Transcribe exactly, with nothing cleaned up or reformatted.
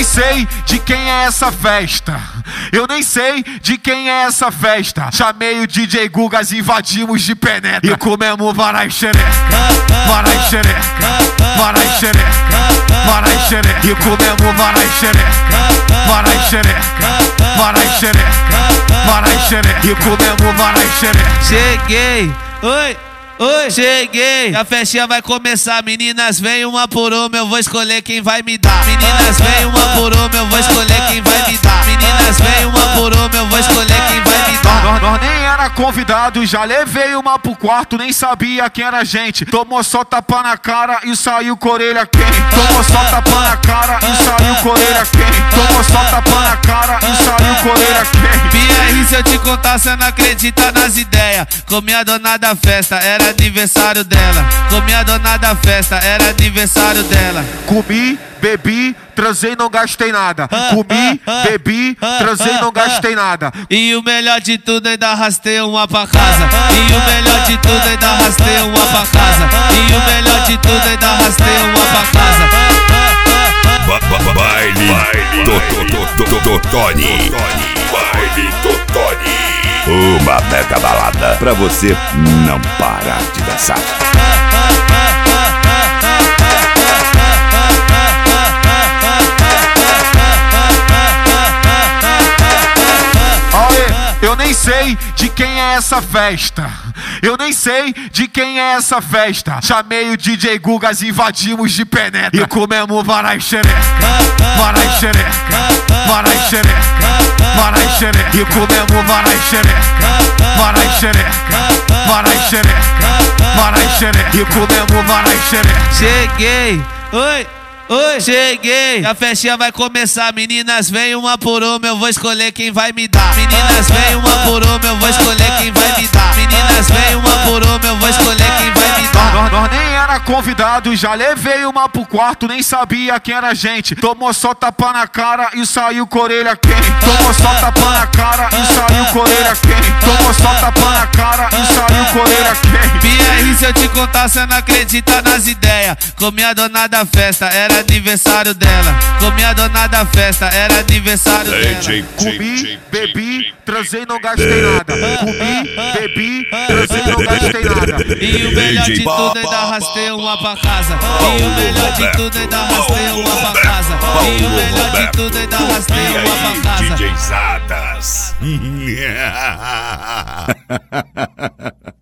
nem sei de quem é essa festa. Eu nem sei de quem é essa festa. Chamei o D J Gugas, invadimos de penetra e comemos varai xereca, varai xereca, varai xereca, varai xereca e comemos varai xereca, varai xereca, varai xereca, varai xereca e comemos varai xereca. Cheguei, oi. Oi, cheguei, a festinha vai começar. Meninas, vem uma por uma, eu vou escolher quem vai me dar. Meninas, vem uma por uma, eu vou escolher quem vai me dar. Meninas, vem uma por uma, eu vou escolher quem vai me dar. Nós, nós nem era convidado, já levei uma pro quarto, nem sabia quem era a gente. Tomou só tapa na cara e saiu com orelha quente. Tomou só tapa na cara e saiu com orelha quente. Tomou só tapa na cara e saiu com orelha quente. P R, se eu te contar, cê não acredita nas ideias. Comi a dona da festa, era aniversário dela. Comi a dona da festa, era aniversário dela. Comi, bebi, transei, não gastei nada. Comi, bebi, transei, não gastei nada. E o melhor de tudo, ainda arrastei uma pra casa. E o melhor de tudo, ainda arrastei uma pra casa. E o melhor de tudo, ainda arrastei uma pra casa. Baile, baile, Totoni, baile Totoni. Uma mega balada pra você não parar de dançar. Eu nem sei de quem é essa festa. Eu nem sei de quem é essa festa. Chamei o D J Gugas, invadimos de penetra e comemos varai xereca, varai xereca, varai xereca, varai xereca e comemos varai xereca, varai xereca, varai xereca, varai xereca e comemos varai xereca. Cheguei, oi. Oi, cheguei, a festinha vai começar. Meninas, vem uma por uma, eu vou escolher quem vai me dar. Meninas, vem uma por uma, eu vou escolher quem vai me dar. Meninas, vem uma por uma, eu vou escolher quem vai me dar. Nós, nós nem era convidado, já levei uma pro quarto, nem sabia quem era a gente. Tomou só tapa na cara e saiu com orelha quente. Tomou só tapa na cara e saiu com orelha quente. Tomou só tapa na cara e saiu com orelha quente. P R, se eu te contar, cê não acredita nas ideias. Comi a dona da festa, era aniversário dela. Comi a dona da festa, era aniversário dela. Comi, bebi, transei, não gastei nada. Comi, bebi, transei, não gastei nada. E o melhor de tudo, ainda arrastei uma pra casa. E o melhor de tudo, ainda arrastei uma pra casa. E o melhor de tudo, ainda arrastei uma pra casa. D J Zadas.